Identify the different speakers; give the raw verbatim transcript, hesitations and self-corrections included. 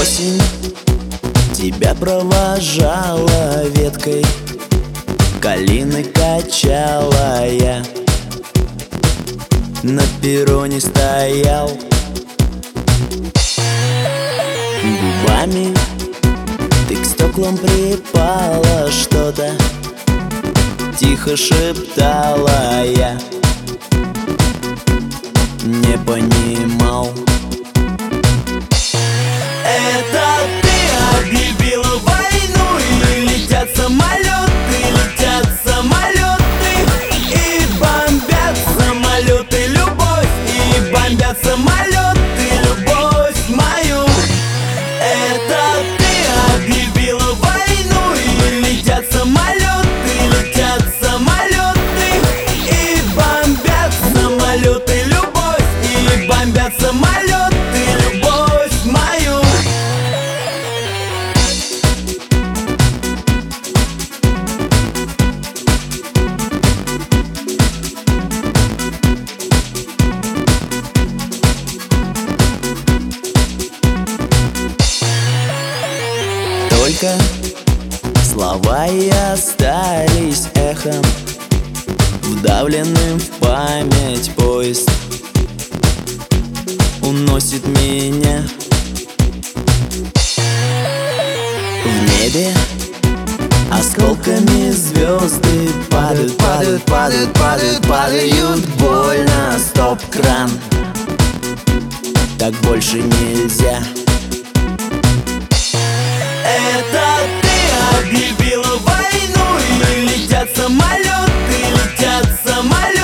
Speaker 1: Осень тебя провожала веткой, калины качала я, на перроне стоял. Губами ты к стеклам припала, что-то тихо шептала я, не понимал. Это ты объявила войну, и летят самолеты, летят самолеты, и бомбят самолеты любовь, и бомбят самолеты любовь мою. Это ты объявила войну, и летят самолеты, летят самолеты, и бомбят самолеты любовь, и бомбят самолеты любовь мою. Только слова и остались эхом, вдавленным в память поезд уносит меня. В небе осколками звезды падают, падают, падают, падают, падают. Больно, стоп-кран, так больше нельзя. Это ты объявила войну, и летят самолеты, летят самолеты,